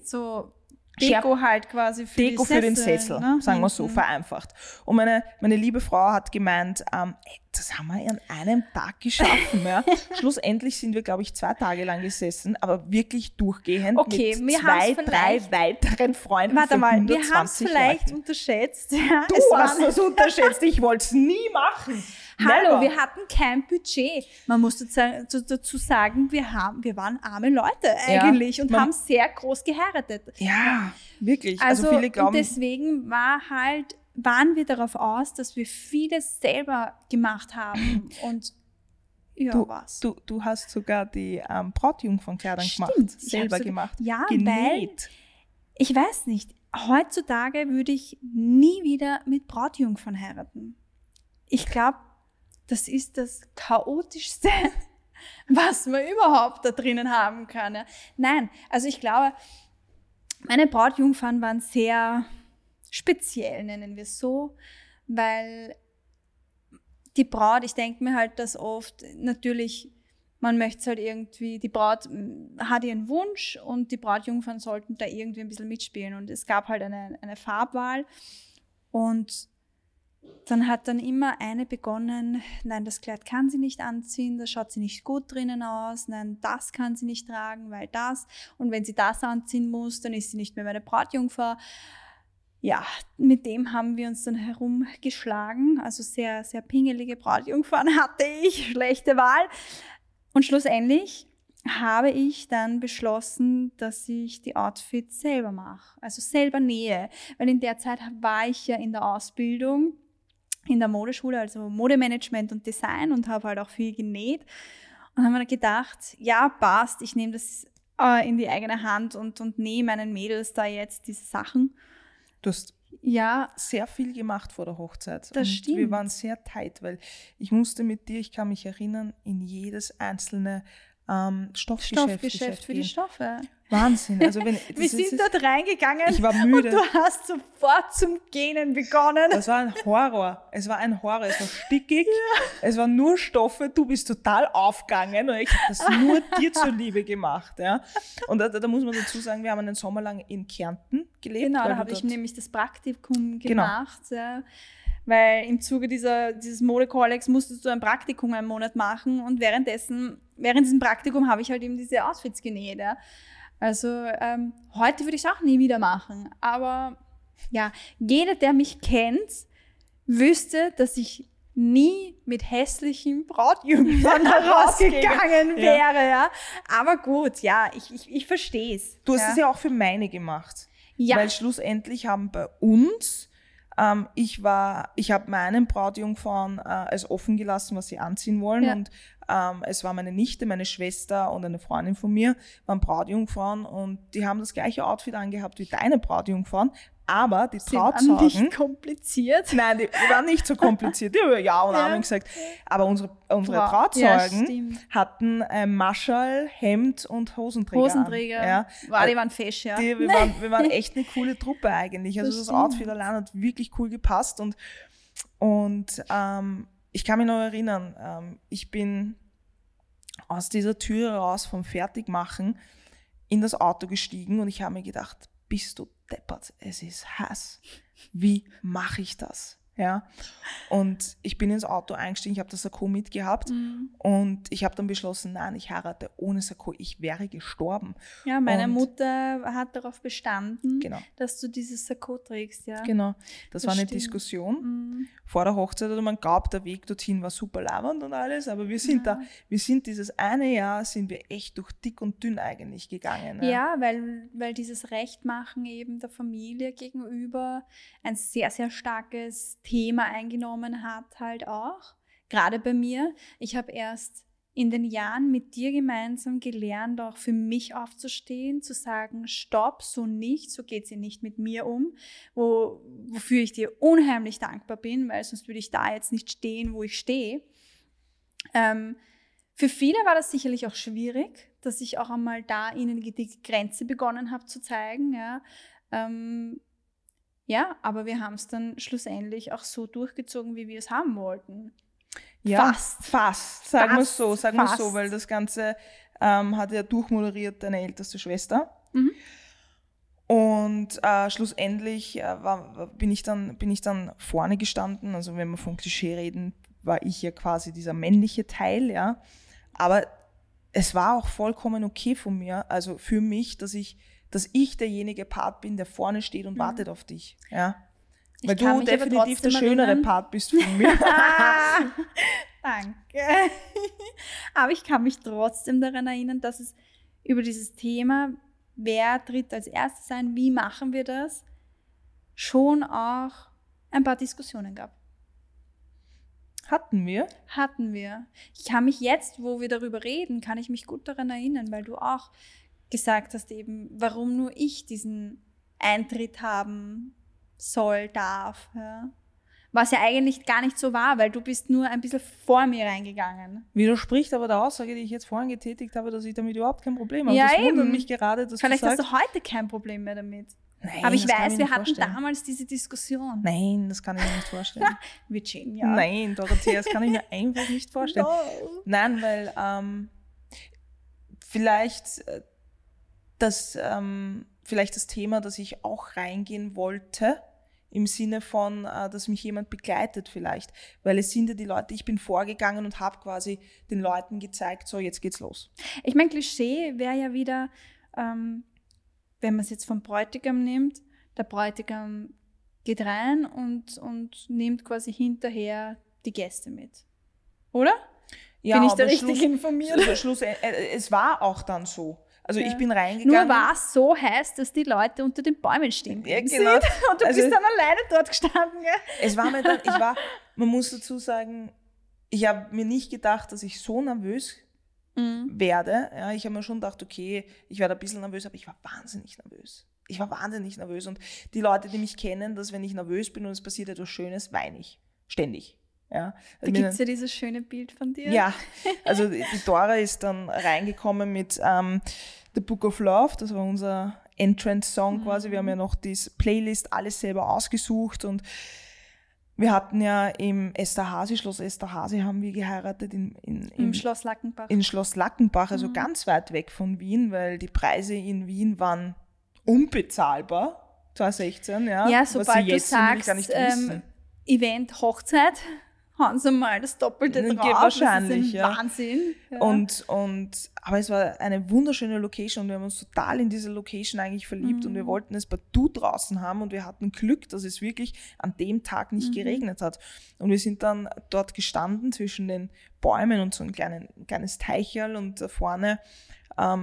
so Deko halt quasi für den Sessel, ne? Sagen wir so, vereinfacht. Und meine liebe Frau hat gemeint, das haben wir an einem Tag geschaffen. Ja. Schlussendlich sind wir, glaube ich, 2 Tage lang gesessen, aber wirklich durchgehend mit 2, 3 weiteren Freunden. Warte mal, wir haben es vielleicht unterschätzt. Ja, du hast es unterschätzt, ich wollte es nie machen. Hallo, wir hatten kein Budget. Man muss dazu sagen, wir waren arme Leute eigentlich und haben sehr groß geheiratet. Ja, wirklich. Also viele glauben. Und deswegen waren wir darauf aus, dass wir vieles selber gemacht haben. Und du hast sogar die Brautjungfernkleidern gemacht, selber gemacht. Ja, genäht. weil ich weiß nicht, heutzutage würde ich nie wieder mit Brautjungfern heiraten. Ich glaube, das ist das Chaotischste, was man überhaupt da drinnen haben kann. Ja. Nein, also ich glaube, meine Brautjungfern waren sehr speziell, nennen wir es so, weil die Braut, ich denke mir halt, dass oft natürlich, man möchte es halt irgendwie, die Braut hat ihren Wunsch und die Brautjungfern sollten da irgendwie ein bisschen mitspielen und es gab halt eine Farbwahl und dann hat dann immer eine begonnen, nein, das Kleid kann sie nicht anziehen, da schaut sie nicht gut drinnen aus, nein, das kann sie nicht tragen, weil das, und wenn sie das anziehen muss, dann ist sie nicht mehr meine Brautjungfer. Ja, mit dem haben wir uns dann herumgeschlagen, also sehr, sehr pingelige Brautjungfern hatte ich, schlechte Wahl. Und schlussendlich habe ich dann beschlossen, dass ich die Outfits selber mache, also selber nähe, weil in der Zeit war ich ja in der Ausbildung, in der Modeschule, also Modemanagement und Design und habe halt auch viel genäht und haben mir gedacht, ja, passt, ich nehme das in die eigene Hand und nähe meinen Mädels da jetzt diese Sachen. Du hast sehr viel gemacht vor der Hochzeit. Das stimmt. Wir waren sehr tight, weil ich musste mit dir, ich kann mich erinnern, in jedes einzelne Stoffgeschäft für die Stoffe. Wahnsinn. Also wir sind dort reingegangen ich war müde. Und du hast sofort zum Gähnen begonnen. Das war ein Horror. Es war stickig, es waren nur Stoffe, du bist total aufgegangen und ich habe das nur dir zuliebe gemacht. Ja. Und da muss man dazu sagen, wir haben einen Sommer lang in Kärnten gelebt. Genau, da habe ich nämlich das Praktikum gemacht. Genau. Ja. Weil im Zuge dieses Modekollegs musstest du ein Praktikum einen Monat machen und während diesem Praktikum habe ich halt eben diese Outfits genäht. Ja. Also heute würde ich es auch nie wieder machen. Aber ja, jeder, der mich kennt, wüsste, dass ich nie mit hässlichen Brautjungfern rausgegangen wäre. Ja. Aber gut, ja, ich verstehe es. Du hast es ja auch für meine gemacht. Ja. Weil schlussendlich haben bei uns, ich habe meinen Brautjungfrauen als offen gelassen, was sie anziehen wollen. Ja. Und es war meine Nichte, meine Schwester und eine Freundin von mir, waren Brautjungfrauen und die haben das gleiche Outfit angehabt wie deine Brautjungfrauen. Aber die Sie waren Trauzeugen... nicht kompliziert. Nein, die waren nicht so kompliziert. Die haben ja und Amen gesagt. Aber unsere Trauzeugen hatten ein Maschall, Hemd und Hosenträger. Ja. Wow, die waren fesch, ja. Wir waren echt eine coole Truppe eigentlich. Also das Outfit allein hat wirklich cool gepasst. Und ich kann mich noch erinnern, ich bin aus dieser Tür raus vom Fertigmachen in das Auto gestiegen und ich habe mir gedacht, bist du deppert, es ist heiß. Wie mache ich das? Ja. Und ich bin ins Auto eingestiegen, ich habe das Sakko mitgehabt und ich habe dann beschlossen, nein, ich heirate ohne Sakko, ich wäre gestorben. Ja, meine Mutter hat darauf bestanden, Genau. dass du dieses Sakko trägst, ja. Genau, das war eine stimmt. Diskussion vor der Hochzeit. Also man glaubt, der Weg dorthin war super labernd und alles, aber wir sind dieses eine Jahr, sind wir echt durch dick und dünn eigentlich gegangen. Ja, weil dieses Rechtmachen eben der Familie gegenüber ein sehr, sehr starkes Thema eingenommen hat halt auch. Gerade bei mir. Ich habe erst in den Jahren mit dir gemeinsam gelernt, auch für mich aufzustehen, zu sagen, stopp, so nicht, so geht sie nicht mit mir um, wofür ich dir unheimlich dankbar bin, weil sonst würde ich da jetzt nicht stehen, wo ich stehe. Für viele war das sicherlich auch schwierig, dass ich auch einmal da ihnen die Grenze begonnen habe zu zeigen, ja. Ja, aber wir haben es dann schlussendlich auch so durchgezogen, wie wir es haben wollten. Ja, fast, sagen wir so, weil das Ganze hat ja durchmoderiert deine älteste Schwester. Und schlussendlich bin ich dann vorne gestanden. Also wenn wir von Klischee reden, war ich ja quasi dieser männliche Teil, ja. Aber es war auch vollkommen okay von mir, also für mich, dass ich derjenige Part bin, der vorne steht und wartet auf dich. Ja? Weil du definitiv der schönere Part bist von mir. Danke. Aber ich kann mich trotzdem daran erinnern, dass es über dieses Thema, wer tritt als Erstes ein, wie machen wir das, schon auch ein paar Diskussionen gab. Hatten wir? Hatten wir. Ich kann mich jetzt, wo wir darüber reden, kann ich mich gut daran erinnern, weil du auch gesagt hast eben, warum nur ich diesen Eintritt haben soll, darf. Ja. Was ja eigentlich gar nicht so war, weil du bist nur ein bisschen vor mir reingegangen. Widerspricht aber der Aussage, die ich jetzt vorhin getätigt habe, dass ich damit überhaupt kein Problem habe. Ja, das eben. wundert mich gerade, dass Vielleicht du sagst, hast du heute kein Problem mehr damit. Nein, aber ich das kann weiß, mir wir nicht hatten vorstellen. damals diese Diskussion. Nein, das kann ich mir nicht vorstellen. Virginia. Nein, Dorothea, das kann ich mir einfach nicht vorstellen. No. Nein, weil vielleicht das Thema, dass ich auch reingehen wollte, im Sinne von, dass mich jemand begleitet vielleicht. Weil es sind ja die Leute, ich bin vorgegangen und habe quasi den Leuten gezeigt, so jetzt geht's los. Ich meine, Klischee wäre ja wieder, wenn man es jetzt vom Bräutigam nimmt, der Bräutigam geht rein und nimmt quasi hinterher die Gäste mit. Oder? Ja, bin ich da richtig informiert? Es war auch dann so. Also ich bin reingegangen. Nur war es so heiß, dass die Leute unter den Bäumen stehen. Ja, genau. Und du bist dann alleine dort gestanden. Gell? Es war mir dann, man muss dazu sagen, ich habe mir nicht gedacht, dass ich so nervös werde. Ja, ich habe mir schon gedacht, okay, ich werde ein bisschen nervös, aber ich war wahnsinnig nervös. Und die Leute, die mich kennen, dass wenn ich nervös bin und es passiert etwas Schönes, weine ich. Ständig. Ja. Da gibt es ja dieses schöne Bild von dir. Ja, also die Dora ist dann reingekommen mit The Book of Love, das war unser Entrance-Song quasi. Wir haben ja noch diese Playlist alles selber ausgesucht und wir hatten ja im Schloss Esterhazy haben wir geheiratet im Schloss Lackenbach. In Schloss Lackenbach, also ganz weit weg von Wien, weil die Preise in Wien waren unbezahlbar, 2016. Ja, sobald du sagst, Event, Hochzeit, haben sie mal das Doppelte drauf. Wahrscheinlich, das ist ein Wahnsinn. Ja. Aber es war eine wunderschöne Location und wir haben uns total in diese Location eigentlich verliebt und wir wollten es partout draußen haben und wir hatten Glück, dass es wirklich an dem Tag nicht geregnet hat. Und wir sind dann dort gestanden zwischen den Bäumen und so ein kleines Teicherl und da vorne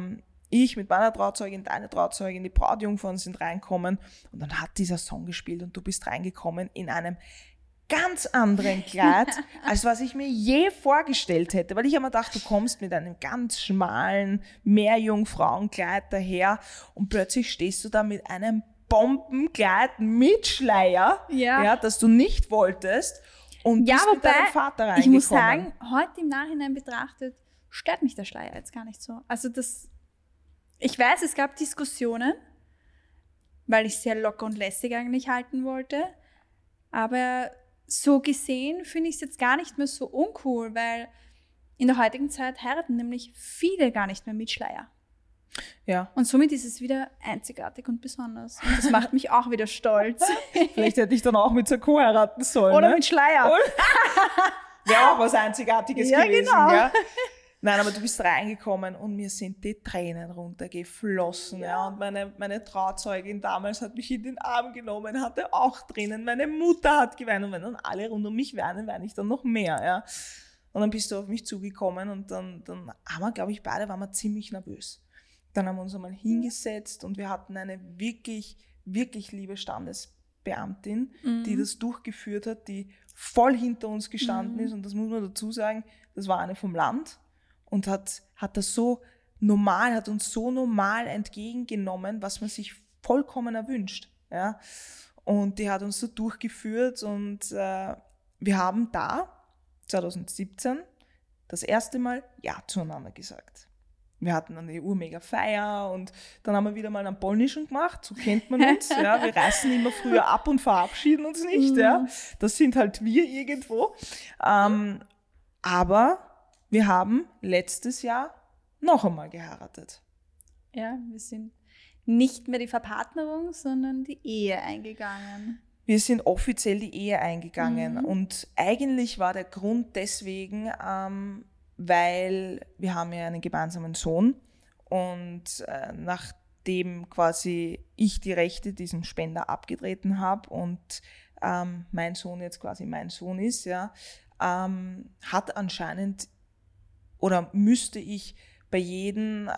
Ich mit meiner Trauzeugin, deine Trauzeugin, die Brautjungfern sind reinkommen und dann hat dieser Song gespielt und du bist reingekommen in einem ganz anderen Kleid, als was ich mir je vorgestellt hätte, weil ich habe mir gedacht, du kommst mit einem ganz schmalen Meerjungfrauenkleid daher und plötzlich stehst du da mit einem Bombenkleid mit Schleier, das du nicht wolltest und bist mit deinem Vater reingekommen. Ich muss sagen, heute im Nachhinein betrachtet, stört mich der Schleier jetzt gar nicht so. Also ich weiß, es gab Diskussionen, weil ich es sehr locker und lässig eigentlich halten wollte, aber so gesehen finde ich es jetzt gar nicht mehr so uncool, weil in der heutigen Zeit heiraten nämlich viele gar nicht mehr mit Schleier. Ja. Und somit ist es wieder einzigartig und besonders. Und das macht mich auch wieder stolz. Vielleicht hätte ich dann auch mit Sakko heiraten sollen. Oder ne? mit Schleier. Wäre auch was Einzigartiges gewesen. Genau. Ja? Nein, aber du bist reingekommen und mir sind die Tränen runtergeflossen. Ja. Und meine Trauzeugin damals hat mich in den Arm genommen, hatte auch Tränen. Meine Mutter hat geweint. Und wenn dann alle rund um mich weinen, weine ich dann noch mehr. Ja. Und dann bist du auf mich zugekommen und dann haben wir, glaube ich, beide waren wir ziemlich nervös. Dann haben wir uns einmal hingesetzt und wir hatten eine wirklich, wirklich liebe Standesbeamtin, die das durchgeführt hat, die voll hinter uns gestanden ist. Und das muss man dazu sagen, das war eine vom Land. Und hat uns so normal entgegengenommen, was man sich vollkommen erwünscht. Ja? Und die hat uns so durchgeführt und wir haben da 2017 das erste Mal Ja zueinander gesagt. Wir hatten dann die urmega Feier und dann haben wir wieder mal einen Polnischen gemacht, so kennt man uns. Ja? Wir reißen immer früher ab und verabschieden uns nicht. Ja? Das sind halt wir irgendwo. Aber wir haben letztes Jahr noch einmal geheiratet. Ja, wir sind nicht mehr die Verpartnerung, sondern die Ehe eingegangen. Wir sind offiziell die Ehe eingegangen. Und eigentlich war der Grund deswegen, weil wir haben ja einen gemeinsamen Sohn und nachdem quasi ich die Rechte diesem Spender abgetreten habe und mein Sohn jetzt quasi mein Sohn ist, ja, hat anscheinend oder müsste ich bei jedem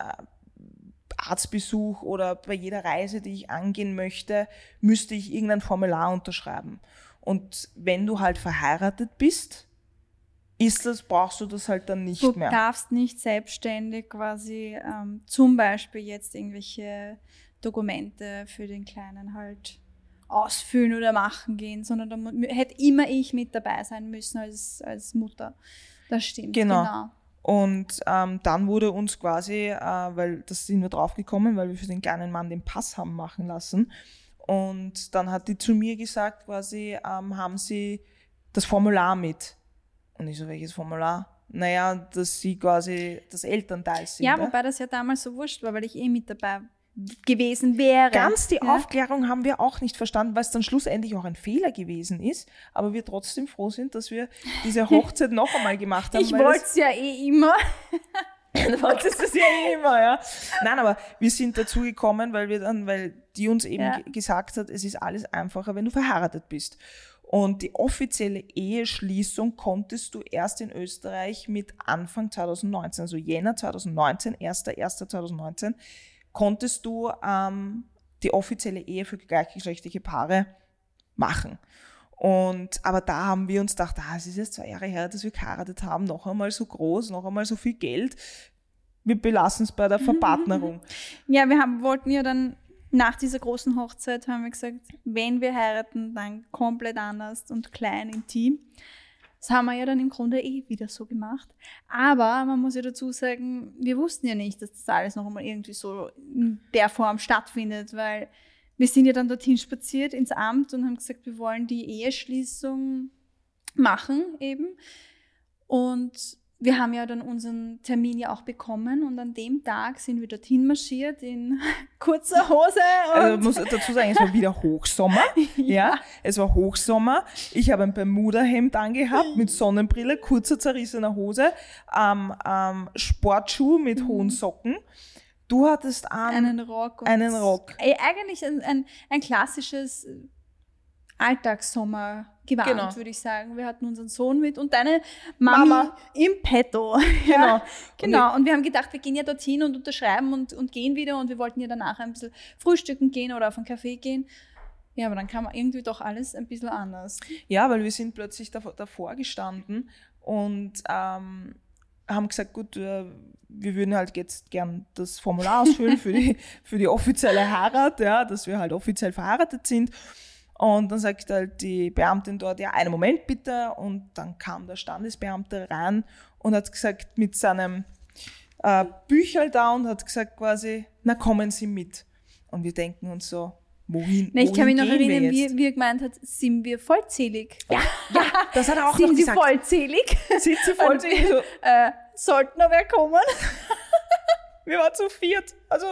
Arztbesuch oder bei jeder Reise, die ich angehen möchte, müsste ich irgendein Formular unterschreiben. Und wenn du halt verheiratet bist, brauchst du das halt dann nicht mehr. Du darfst nicht selbstständig quasi zum Beispiel jetzt irgendwelche Dokumente für den Kleinen halt ausfüllen oder machen gehen, sondern da hätte immer ich mit dabei sein müssen als Mutter. Das stimmt, genau. Und dann wurde uns quasi, weil das sind wir draufgekommen, weil wir für den kleinen Mann den Pass haben machen lassen. Und dann hat die zu mir gesagt, quasi, haben Sie das Formular mit? Und ich so, welches Formular? Naja, dass Sie quasi das Elternteil sind. Ja, wobei das ja damals so wurscht war, weil ich mit dabei gewesen wäre. Ganz die Aufklärung haben wir auch nicht verstanden, weil es dann schlussendlich auch ein Fehler gewesen ist, aber wir trotzdem froh sind, dass wir diese Hochzeit noch einmal gemacht haben. Ich wollte es ja immer. Du wolltest es ja immer, ja. Nein, aber wir sind dazu gekommen, weil die uns eben gesagt hat, es ist alles einfacher, wenn du verheiratet bist. Und die offizielle Eheschließung konntest du erst in Österreich mit Anfang 2019, also Jänner 2019, 1.1.2019, konntest du die offizielle Ehe für gleichgeschlechtliche Paare machen. Aber da haben wir uns gedacht, es ist jetzt 2 Jahre her, dass wir geheiratet haben, noch einmal so groß, noch einmal so viel Geld. Wir belassen es bei der Verpartnerung. Ja, wollten ja dann nach dieser großen Hochzeit, haben wir gesagt, wenn wir heiraten, dann komplett anders und klein, intim. Das haben wir ja dann im Grunde wieder so gemacht. Aber man muss ja dazu sagen, wir wussten ja nicht, dass das alles noch einmal irgendwie so in der Form stattfindet, weil wir sind ja dann dorthin spaziert ins Amt und haben gesagt, wir wollen die Eheschließung machen eben. Und wir haben ja dann unseren Termin ja auch bekommen und an dem Tag sind wir dorthin marschiert in kurzer Hose. Also ich muss dazu sagen, es war wieder Hochsommer. Ja, es war Hochsommer. Ich habe ein Bermuda-Hemd angehabt mit Sonnenbrille, kurzer zerrissener Hose, Sportschuh mit hohen Socken. Du hattest einen Rock. Eigentlich ein klassisches Alltagssommergewand gewarnt, Genau. würde ich sagen. Wir hatten unseren Sohn mit und deine Mama im Petto. Genau. Ja, genau. Und wir haben gedacht, wir gehen ja dorthin und unterschreiben und gehen wieder und wir wollten ja danach ein bisschen frühstücken gehen oder auf einen Café gehen. Ja, aber dann kam irgendwie doch alles ein bisschen anders. Ja, weil wir sind plötzlich davor gestanden und haben gesagt, gut, wir würden halt jetzt gern das Formular ausfüllen für die offizielle Heirat, ja, dass wir halt offiziell verheiratet sind. Und dann sagt halt die Beamtin dort, ja, einen Moment bitte. Und dann kam der Standesbeamte rein und hat gesagt, mit seinem Bücherl da und hat gesagt quasi, na kommen Sie mit. Und wir denken uns so, wohin Ich kann mich noch gehen wir erinnern, jetzt? wie er gemeint hat, sind wir vollzählig? Ja, das hat er auch noch Sind Sie gesagt. vollzählig? Sind Sie vollzählig? So, Sollten noch wer kommen? wir waren zu viert. Also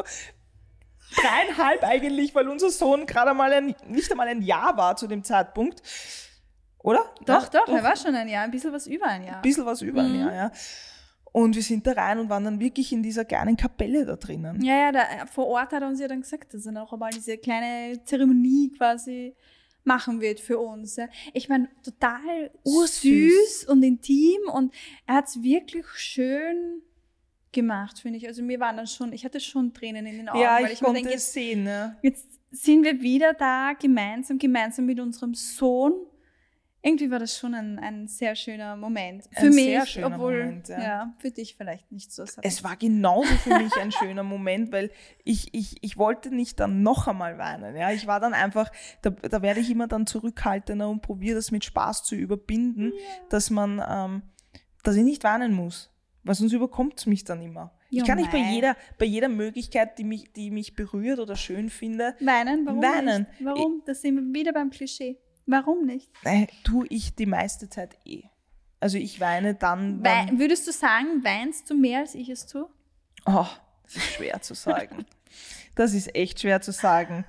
3,5 eigentlich, weil unser Sohn gerade nicht einmal ein Jahr war zu dem Zeitpunkt. Oder? Doch, er war schon ein Jahr, ein bisschen was über ein Jahr. Ein bisschen was über ein Jahr, ja. Und wir sind da rein und waren dann wirklich in dieser kleinen Kapelle da drinnen. Ja, vor Ort hat er uns ja dann gesagt, dass er noch einmal diese kleine Zeremonie quasi machen wird für uns. Ja. Ich meine, total süß und intim und er hat es wirklich schön gemacht, finde ich. Also ich hatte schon Tränen in den Augen. Ja, weil ich konnte mir denke, es sehen. Ne? jetzt sind wir wieder da, gemeinsam mit unserem Sohn. Irgendwie war das schon ein sehr schöner Moment. Für mich, sehr schöner obwohl, Moment, ja. für dich vielleicht nicht so. Es war genauso für mich ein schöner Moment, weil ich wollte nicht dann noch einmal weinen. Ja? Ich war dann einfach, da werde ich immer dann zurückhaltender und probiere das mit Spaß zu überbinden, dass ich nicht weinen muss, weil sonst überkommt es mich dann immer. Ja, ich kann nicht bei jeder Möglichkeit, die mich berührt oder schön finde, weinen. Warum weinen. nicht? Warum? Das sind wir wieder beim Klischee. Warum nicht? Tue ich die meiste Zeit eh. Also ich weine dann... Würdest du sagen, weinst du mehr, als ich es tue? Oh, das ist schwer zu sagen. Das ist echt schwer zu sagen.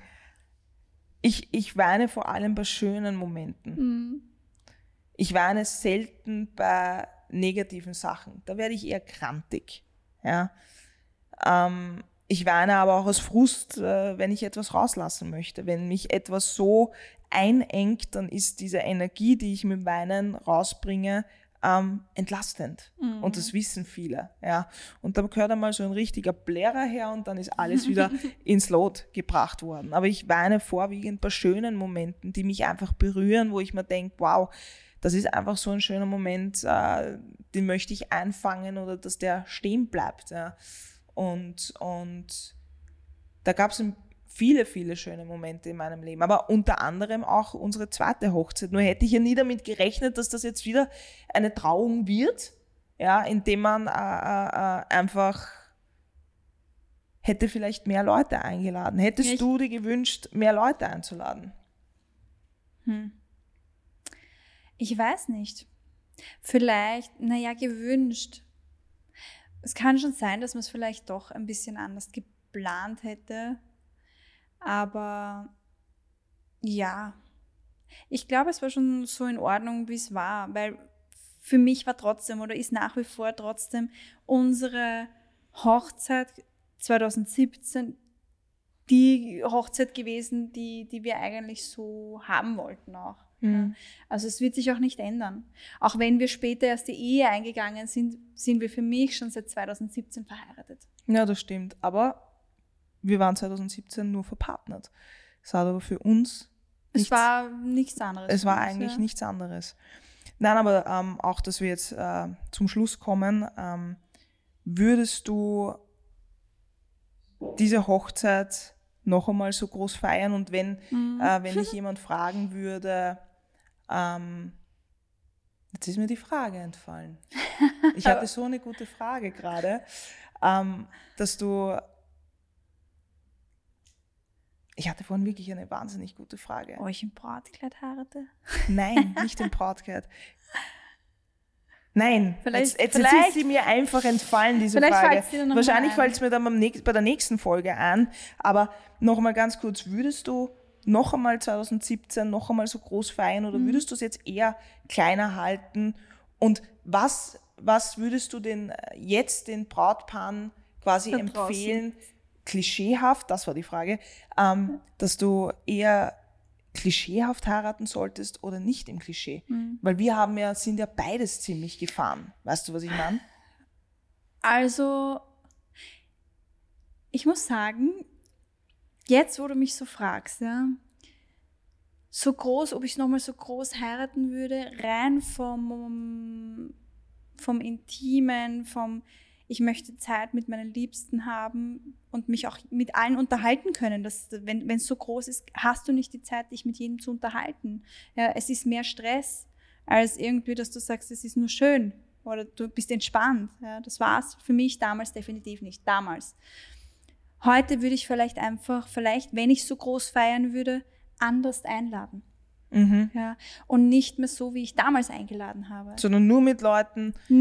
Ich weine vor allem bei schönen Momenten. Mhm. Ich weine selten bei negativen Sachen. Da werde ich eher krantig. Ja. Ich weine aber auch aus Frust, wenn ich etwas rauslassen möchte. Wenn mich etwas so einengt, dann ist diese Energie, die ich mit Weinen rausbringe, entlastend. Mhm. Und das wissen viele. Ja. Und da gehört einmal so ein richtiger Blärer her und dann ist alles wieder ins Lot gebracht worden. Aber ich weine vorwiegend bei schönen Momenten, die mich einfach berühren, wo ich mir denke, wow, das ist einfach so ein schöner Moment, den möchte ich einfangen oder dass der stehen bleibt. Ja. Und da gab es viele, viele schöne Momente in meinem Leben, aber unter anderem auch unsere zweite Hochzeit. Nur hätte ich ja nie damit gerechnet, dass das jetzt wieder eine Trauung wird, ja, indem man einfach hätte vielleicht mehr Leute eingeladen. Hättest du dir gewünscht, mehr Leute einzuladen? Ich weiß nicht. Vielleicht, gewünscht. Es kann schon sein, dass man es vielleicht doch ein bisschen anders geplant hätte. Aber ja, ich glaube, es war schon so in Ordnung, wie es war, weil für mich war trotzdem oder ist nach wie vor trotzdem unsere Hochzeit 2017 die Hochzeit gewesen, die wir eigentlich so haben wollten auch. Mhm. Also es wird sich auch nicht ändern. Auch wenn wir später erst die Ehe eingegangen sind, sind wir für mich schon seit 2017 verheiratet. Ja, das stimmt. Aber wir waren 2017 nur verpartnert. Es hat aber für uns es war nichts anderes. Es war eigentlich nichts anderes. Nein, aber auch, dass wir jetzt zum Schluss kommen, würdest du diese Hochzeit noch einmal so groß feiern? Und wenn dich jemand fragen würde, jetzt ist mir die Frage entfallen. Ich hatte so eine gute Frage gerade, dass du... Ich hatte vorhin wirklich eine wahnsinnig gute Frage. Euch im Brautkleid heirate? Nein, nicht im Brautkleid. Nein, jetzt ist sie mir einfach entfallen, diese Frage. Wahrscheinlich fällt es mir dann bei der nächsten Folge ein. Aber noch einmal ganz kurz, würdest du noch einmal 2017 noch einmal so groß feiern oder würdest du es jetzt eher kleiner halten? Und was würdest du denn jetzt den Brautpaaren quasi empfehlen? Klischeehaft, das war die Frage, dass du eher klischeehaft heiraten solltest oder nicht im Klischee. Weil wir sind ja beides ziemlich gefahren. Weißt du, was ich meine? Also, ich muss sagen, jetzt, wo du mich so fragst, ja, so groß, ob ich nochmal so groß heiraten würde, rein vom Intimen, ich möchte Zeit mit meinen Liebsten haben und mich auch mit allen unterhalten können. Wenn es so groß ist, hast du nicht die Zeit, dich mit jedem zu unterhalten. Ja, es ist mehr Stress, als irgendwie, dass du sagst, es ist nur schön oder du bist entspannt. Ja, das war es für mich damals definitiv nicht. Damals. Heute würde ich vielleicht, wenn ich so groß feiern würde, anders einladen. Ja, und nicht mehr so, wie ich damals eingeladen habe. Sondern nur mit Leuten, die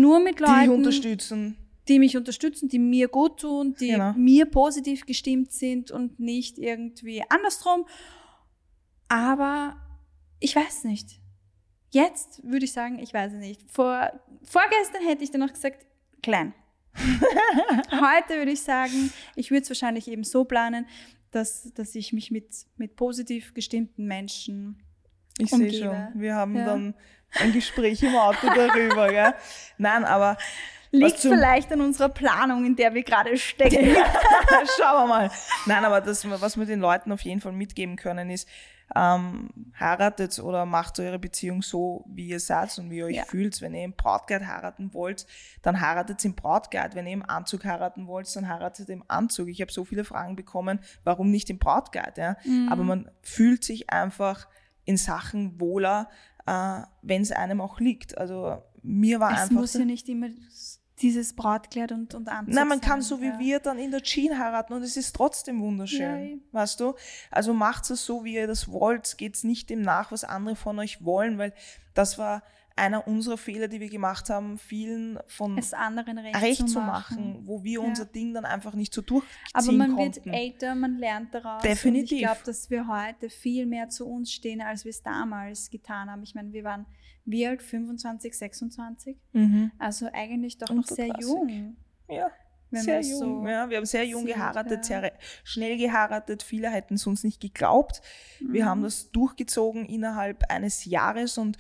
mich unterstützen, die mir gut tun, die mir positiv gestimmt sind und nicht irgendwie andersrum. Aber ich weiß nicht. Jetzt würde ich sagen, ich weiß es nicht. Vorgestern hätte ich dann noch gesagt, klein. Heute würde ich sagen, ich würde es wahrscheinlich eben so planen, dass ich mich mit positiv gestimmten Menschen ich sehe schon, wir haben dann ein Gespräch im Auto darüber. Gell? Nein, aber liegt vielleicht an unserer Planung, in der wir gerade stecken. Schauen wir mal. Nein, aber was wir den Leuten auf jeden Fall mitgeben können, ist, heiratet oder macht eure Beziehung so, wie ihr seid und wie ihr euch fühlt. Wenn ihr im Brautkleid heiraten wollt, dann heiratet im Brautkleid. Wenn ihr im Anzug heiraten wollt, dann heiratet im Anzug. Ich habe so viele Fragen bekommen, warum nicht im Brautkleid? Ja? Aber man fühlt sich einfach in Sachen wohler, wenn es einem auch liegt. Also mir war es muss ja nicht immer dieses Brautkleid und Anzug Nein, man kann so wie wir dann in der Jeans heiraten und es ist trotzdem wunderschön, weißt du? Also macht es so, wie ihr das wollt. Geht's nicht dem nach, was andere von euch wollen, weil das war einer unserer Fehler, die wir gemacht haben, vielen von es anderen recht zu machen, wo wir unser Ding dann einfach nicht so durchziehen konnten. Aber man wird älter, man lernt daraus. Definitiv. Und ich glaube, dass wir heute viel mehr zu uns stehen, als wir es damals getan haben. Ich meine, wir waren wie alt? 25, 26? Also eigentlich doch noch sehr jung. Ja, sehr jung. Ja, wir haben sehr jung geheiratet, sehr schnell geheiratet. Viele hätten es uns nicht geglaubt. Wir haben das durchgezogen innerhalb eines Jahres und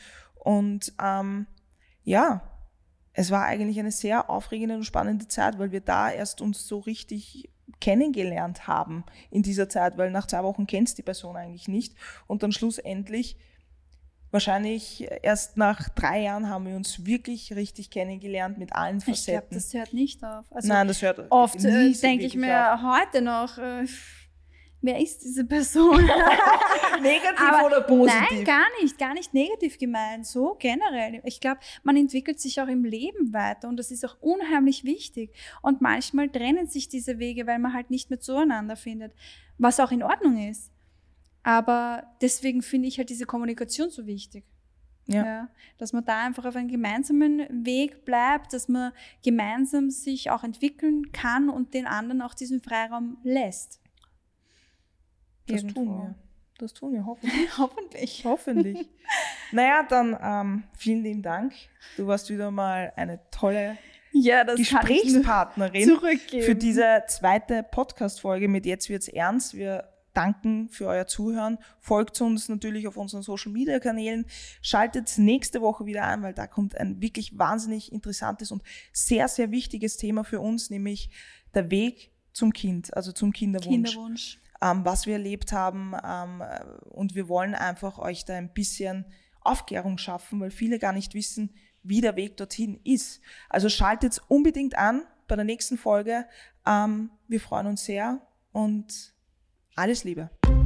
es war eigentlich eine sehr aufregende und spannende Zeit, weil wir da erst uns so richtig kennengelernt haben in dieser Zeit, weil nach 2 Wochen kennst die Person eigentlich nicht und dann schlussendlich wahrscheinlich erst nach 3 Jahren haben wir uns wirklich richtig kennengelernt mit allen Facetten. Ich glaube, das hört nicht auf. Also nein, das hört oft denke ich mir heute noch, wer ist diese Person? Negativ oder positiv? Nein, gar nicht negativ gemeint, so generell. Ich glaube, man entwickelt sich auch im Leben weiter und das ist auch unheimlich wichtig. Und manchmal trennen sich diese Wege, weil man halt nicht mehr zueinander findet, was auch in Ordnung ist. Aber deswegen finde ich halt diese Kommunikation so wichtig. Ja, dass man da einfach auf einem gemeinsamen Weg bleibt, dass man gemeinsam sich auch entwickeln kann und den anderen auch diesen Freiraum lässt. Das tun wir hoffentlich. Hoffentlich. Naja, dann vielen lieben Dank. Du warst wieder mal eine tolle Gesprächspartnerin für diese 2. Podcast-Folge mit Jetzt wird's ernst. Wir danken für euer Zuhören. Folgt uns natürlich auf unseren Social-Media-Kanälen. Schaltet nächste Woche wieder ein, weil da kommt ein wirklich wahnsinnig interessantes und sehr, sehr wichtiges Thema für uns, nämlich der Weg zum Kind, also zum Kinderwunsch. Was wir erlebt haben und wir wollen einfach euch da ein bisschen Aufklärung schaffen, weil viele gar nicht wissen, wie der Weg dorthin ist. Also schaltet unbedingt an bei der nächsten Folge. Wir freuen uns sehr und alles Liebe.